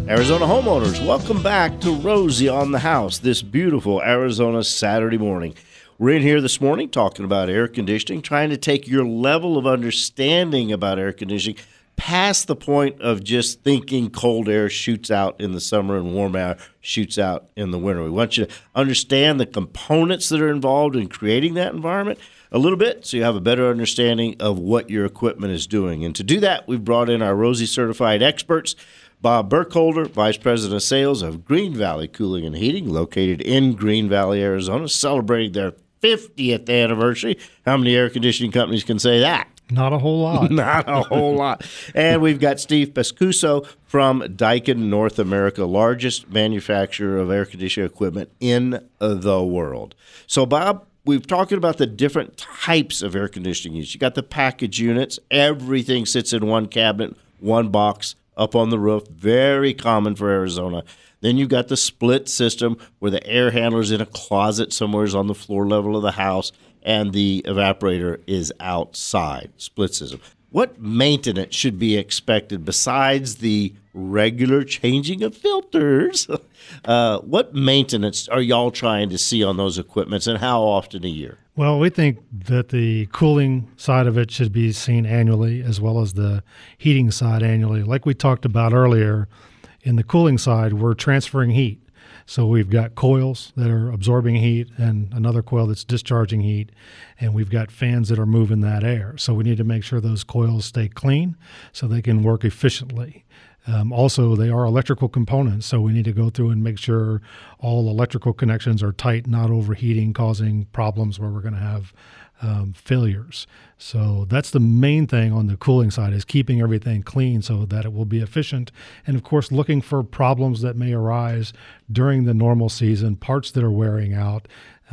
Arizona homeowners, welcome back to Rosie on the House this beautiful Arizona Saturday morning. We're in here this morning talking about air conditioning, trying to take your level of understanding about air conditioning past the point of just thinking cold air shoots out in the summer and warm air shoots out in the winter. We want you to understand the components that are involved in creating that environment a little bit so you have a better understanding of what your equipment is doing. And to do that, we've brought in our Rosie certified experts. Bob Burkholder, Vice President of Sales of Green Valley Cooling and Heating, located in Green Valley, Arizona, celebrating their 50th anniversary. How many air conditioning companies can say that? Not a whole lot. Not a whole lot. And we've got Steve Pescuso from Daikin North America, largest manufacturer of air conditioning equipment in the world. So, Bob, we've talked about the different types of air conditioning units. You got the package units. Everything sits in one cabinet, one box, up on the roof, very common for Arizona. Then you've got the split system where the air handler's in a closet somewhere on the floor level of the house and the evaporator is outside, split system. What maintenance should be expected besides the regular changing of filters? What maintenance are y'all trying to see on those equipments and how often a year? Well, we think that the cooling side of it should be seen annually as well as the heating side annually. Like we talked about earlier, in the cooling side, we're transferring heat. So we've got coils that are absorbing heat and another coil that's discharging heat, and we've got fans that are moving that air. So we need to make sure those coils stay clean so they can work efficiently. Also, they are electrical components, so we need to go through and make sure all electrical connections are tight, not overheating, causing problems where we're going to have failures. So that's the main thing on the cooling side, is keeping everything clean so that it will be efficient. And, of course, looking for problems that may arise during the normal season, parts that are wearing out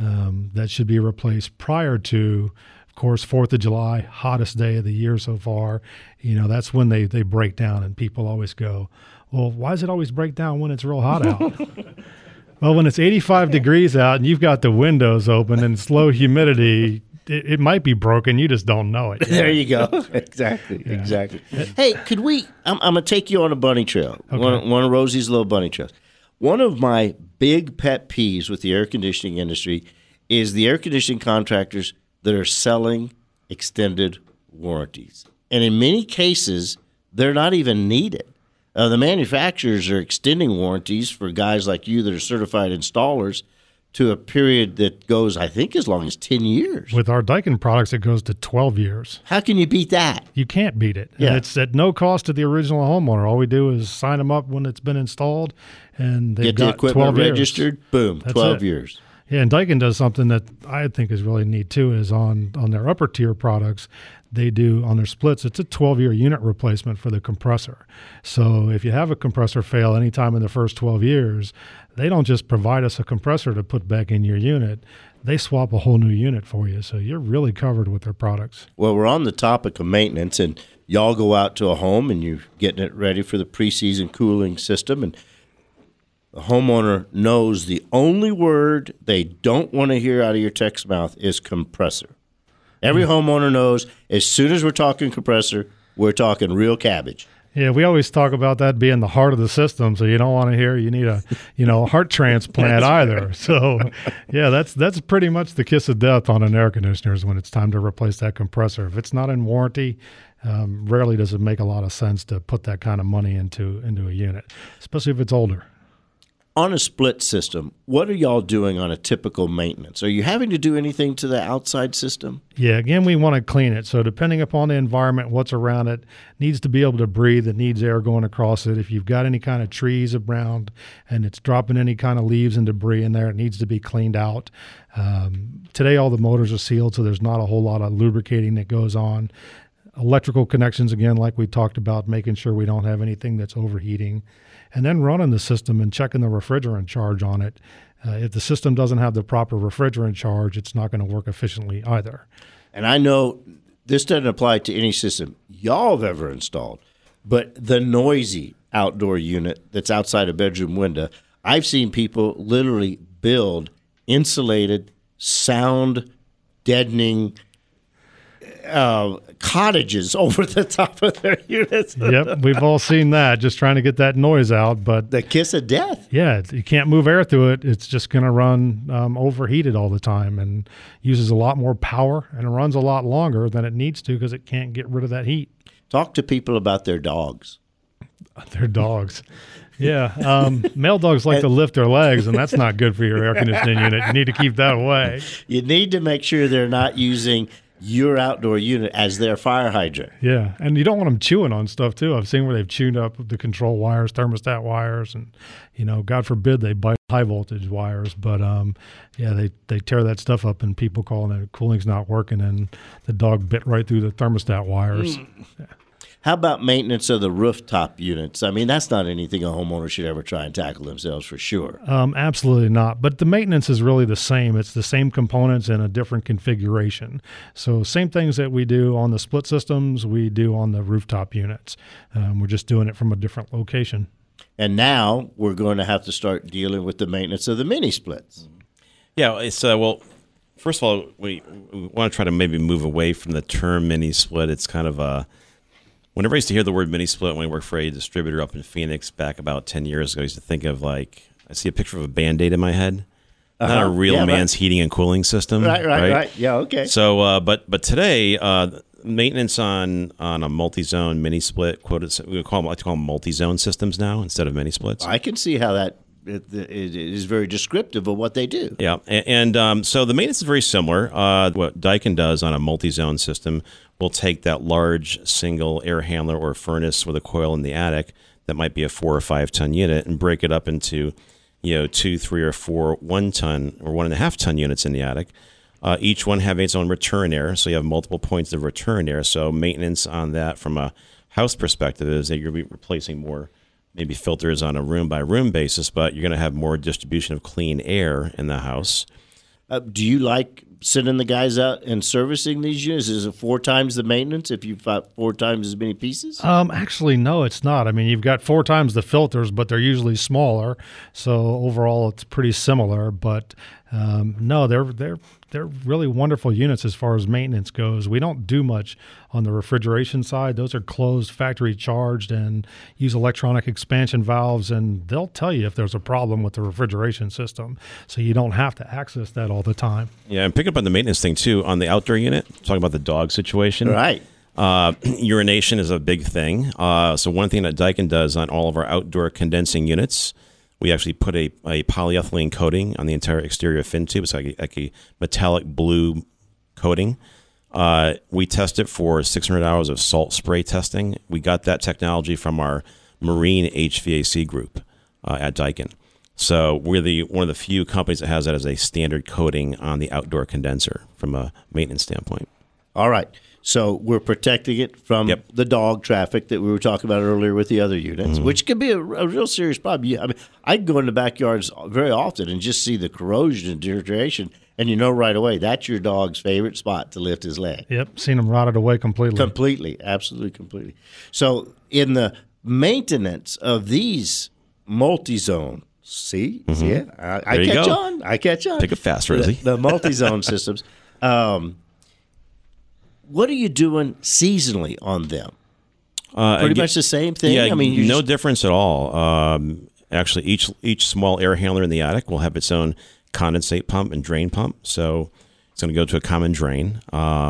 that should be replaced prior to, of course, 4th of July, hottest day of the year so far. You know, that's when they break down, and people always go, well, why does it always break down when it's real hot out? Well, when it's 85 degrees out and you've got the windows open and it's low humidity, it might be broken. You just don't know it. There you go. Exactly. Yeah. Exactly. Hey, could we? I'm going to take you on a bunny trail. Okay. One of Rosie's little bunny trails. One of my big pet peeves with the air conditioning industry is the air conditioning contractors that are selling extended warranties, and in many cases, they're not even needed. The manufacturers are extending warranties for guys like you that are certified installers to a period that goes, I think, as long as 10 years. With our Daikin products, it goes to 12 years. How can you beat that? You can't beat it. Yeah. And it's at no cost to the original homeowner. All we do is sign them up when it's been installed, and they've got the equipment 12 registered. Years. Boom, That's 12 it. years. Yeah, and Daikin does something that I think is really neat, too, is on their upper tier products, they do on their splits, it's a 12-year unit replacement for the compressor. So if you have a compressor fail anytime in the first 12 years, they don't just provide us a compressor to put back in your unit. They swap a whole new unit for you. So you're really covered with their products. Well, we're on the topic of maintenance, and y'all go out to a home and you're getting it ready for the preseason cooling system, and the homeowner knows the only word they don't want to hear out of your tech's mouth is compressor. Every homeowner knows as soon as we're talking compressor, we're talking real cabbage. Yeah, we always talk about that being the heart of the system, so you don't want to hear you need a heart transplant either. Right. So, yeah, that's pretty much the kiss of death on an air conditioner is when it's time to replace that compressor. If it's not in warranty, rarely does it make a lot of sense to put that kind of money into a unit, especially if it's older. On a split system, what are y'all doing on a typical maintenance? Are you having to do anything to the outside system? Yeah, again, we want to clean it. So depending upon the environment, what's around it, needs to be able to breathe. It needs air going across it. If you've got any kind of trees around and it's dropping any kind of leaves and debris in there, it needs to be cleaned out. Today, all the motors are sealed, so there's not a whole lot of lubricating that goes on. Electrical connections, again, like we talked about, making sure we don't have anything that's overheating. And then running the system and checking the refrigerant charge on it. If the system doesn't have the proper refrigerant charge, it's not going to work efficiently either. And I know this doesn't apply to any system y'all have ever installed, but the noisy outdoor unit that's outside a bedroom window, I've seen people literally build insulated, sound deadening cottages over the top of their units. Yep, we've all seen that, just trying to get that noise out. But The kiss of death. yeah, you can't move air through it. It's just going to run overheated all the time and uses a lot more power, and it runs a lot longer than it needs to because it can't get rid of that heat. Talk to people about their dogs. They're dogs. Yeah, male dogs like to lift their legs, and that's not good for your air conditioning unit. You need to keep that away. You need to make sure they're not using your outdoor unit as their fire hydrant. Yeah, and you don't want them chewing on stuff too. I've seen where they've chewed up the control wires, thermostat wires, and God forbid they bite high voltage wires. But yeah, they tear that stuff up, and people calling it cooling's not working, and the dog bit right through the thermostat wires. Yeah. How about maintenance of the rooftop units? I mean, that's not anything a homeowner should ever try and tackle themselves for sure. Absolutely not. But the maintenance is really the same. It's the same components in a different configuration. So same things that we do on the split systems, we do on the rooftop units. We're just doing it from a different location. And now we're going to have to start dealing with the maintenance of the mini splits. Yeah, it's well, first of all, we want to try to maybe move away from the term mini split. It's kind of a whenever I used to hear the word mini split when I worked for a distributor up in Phoenix back about 10 years ago, I used to think of I see a picture of a Band-Aid in my head. Not a real man's heating and cooling system. Right. Yeah, okay. So, but today, maintenance on a multi-zone mini split, I like to call them multi-zone systems now instead of mini splits. I can see how that it is very descriptive of what they do. Yeah, and so the maintenance is very similar. What Daikin does on a multi-zone system, we'll take that large single air handler or furnace with a coil in the attic that might be a 4 or 5 ton unit and break it up into 2, 3, or 4 1 ton or 1.5 ton units in the attic. Each one having its own return air, so you have multiple points of return air. So maintenance on that from a house perspective is that you're replacing more maybe filters on a room-by-room basis, but you're going to have more distribution of clean air in the house. Do you like sending the guys out and servicing these units? Is it 4 times the maintenance if you've got 4 times as many pieces? Actually, no, it's not. I mean, you've got 4 times the filters, but they're usually smaller. So overall, it's pretty similar. But no, they're really wonderful units as far as maintenance goes. We don't do much on the refrigeration side. Those are closed, factory charged, and use electronic expansion valves, and they'll tell you if there's a problem with the refrigeration system. So you don't have to access that all the time. Yeah, and picking up on the maintenance thing too, on the outdoor unit, talking about the dog situation. Right. Urination is a big thing. So one thing that Daikin does on all of our outdoor condensing units, we actually put a polyethylene coating on the entire exterior fin tube. It's like a metallic blue coating. We test it for 600 hours of salt spray testing. We got that technology from our marine HVAC group at Daikin. So we're one of the few companies that has that as a standard coating on the outdoor condenser from a maintenance standpoint. All right. So we're protecting it from the dog traffic that we were talking about earlier with the other units, which could be a real serious problem. I mean, I go into backyards very often and just see the corrosion and deterioration, and you know right away that's your dog's favorite spot to lift his leg. Yep, seen them rotted away completely. Completely, absolutely completely. So in the maintenance of these multi-zone, see it? I catch on. Pick it fast, Rosie. The multi-zone systems. What are you doing seasonally on them? Pretty much the same thing? Yeah, I mean, no difference at all. Actually, each small air handler in the attic will have its own condensate pump and drain pump. So it's going to go to a common drain.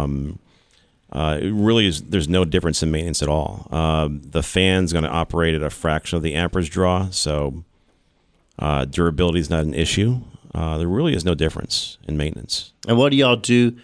It really is. There's no difference in maintenance at all. The fan's going to operate at a fraction of the amperage draw, so durability is not an issue. There really is no difference in maintenance. And what do y'all do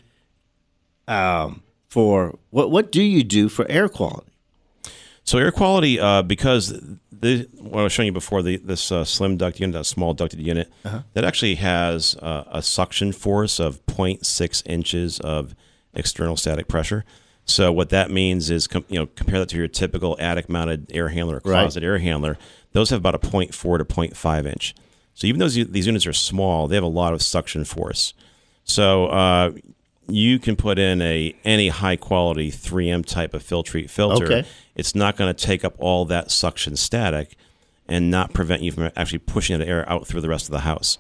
for what do you do for air quality? So air quality, because what I was showing you before, this slim duct unit, a small ducted unit, that actually has a suction force of 0.6 inches of external static pressure. So what that means is, compare that to your typical attic-mounted air handler or closet air handler. Those have about a 0.4 to 0.5 inch. So even though these units are small, they have a lot of suction force. So you can put in any high-quality 3M type of Filtrete filter. Okay. It's not going to take up all that suction static and not prevent you from actually pushing the air out through the rest of the house.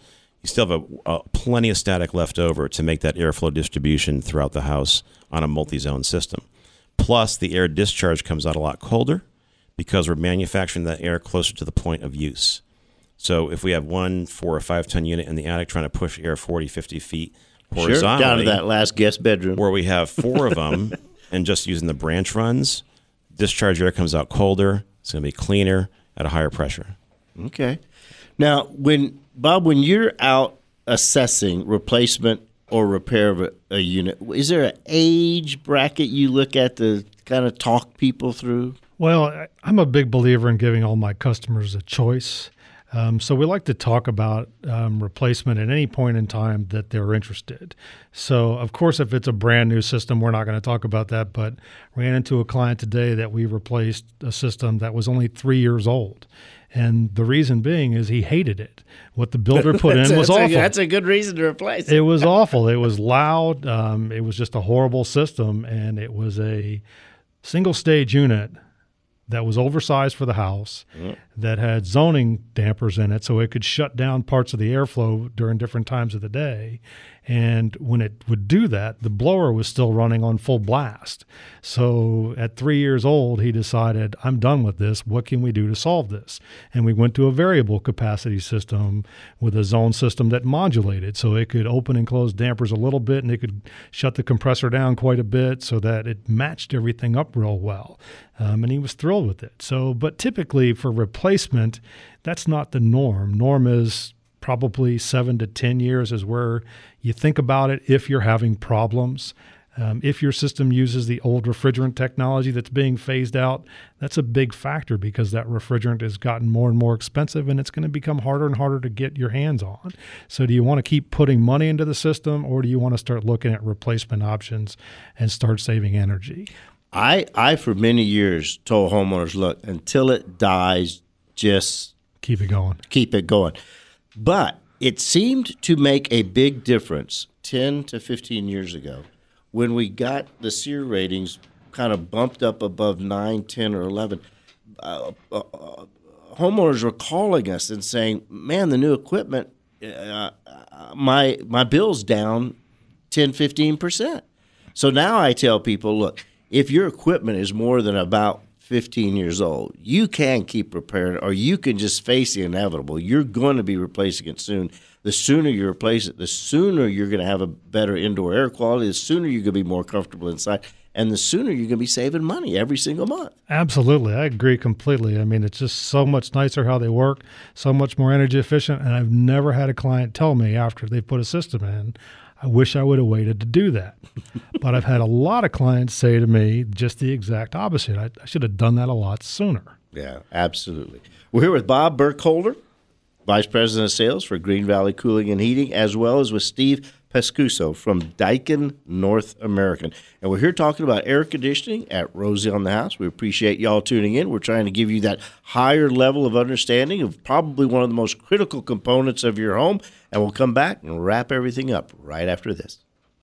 you still have plenty of static left over to make that airflow distribution throughout the house on a multi-zone system. Plus, the air discharge comes out a lot colder because we're manufacturing that air closer to the point of use. So if we have 1 4 or 5 ton unit in the attic trying to push air 40, 50 feet horizontally, down to that last guest bedroom, where we have 4 of them and just using the branch runs, discharge air comes out colder. It's going to be cleaner at a higher pressure. Okay. Now, when you're out assessing replacement or repair of a unit, is there an age bracket you look at to kind of talk people through? Well, I'm a big believer in giving all my customers a choice. So we like to talk about replacement at any point in time that they're interested. So, of course, if it's a brand new system, we're not going to talk about that. But ran into a client today that we replaced a system that was only 3 years old. And the reason being is he hated it. What the builder put in was awful. That's a good reason to replace it. It was awful. It was loud. It was just a horrible system. And it was a single stage unit that was oversized for the house, that had zoning dampers in it so it could shut down parts of the airflow during different times of the day. And when it would do that, the blower was still running on full blast. So at 3 years old, he decided, I'm done with this. What can we do to solve this? And we went to a variable capacity system with a zone system that modulated. So it could open and close dampers a little bit, and it could shut the compressor down quite a bit so that it matched everything up real well. And he was thrilled with it. So, but typically for replacement, that's not the norm. Norm is probably 7 to 10 years is where you think about it if you're having problems. If your system uses the old refrigerant technology that's being phased out, that's a big factor because that refrigerant has gotten more and more expensive and it's going to become harder and harder to get your hands on. So do you want to keep putting money into the system, or do you want to start looking at replacement options and start saving energy? I for many years told homeowners, look, until it dies, just keep it going. Keep it going. But it seemed to make a big difference 10 to 15 years ago when we got the SEER ratings kind of bumped up above 9, 10, or 11. Homeowners were calling us and saying, man, the new equipment, my bill's down 10, 15%. So now I tell people, look, if your equipment is more than about 15 years old, you can keep repairing it, or you can just face the inevitable. You're going to be replacing it soon. The sooner you replace it, the sooner you're going to have a better indoor air quality, the sooner you're going to be more comfortable inside, and the sooner you're going to be saving money every single month. Absolutely. I agree completely. I mean, it's just so much nicer how they work, so much more energy efficient, and I've never had a client tell me after they put a system in, I wish I would have waited to do that. But I've had a lot of clients say to me just the exact opposite. I should have done that a lot sooner. Yeah, absolutely. We're here with Bob Burkholder, Vice President of Sales for Green Valley Cooling and Heating, as well as with Steve Pescuso from Daikin North American. And we're here talking about air conditioning at Rosie on the House. We appreciate y'all tuning in. We're trying to give you that higher level of understanding of probably one of the most critical components of your home. And we'll come back and wrap everything up right after this.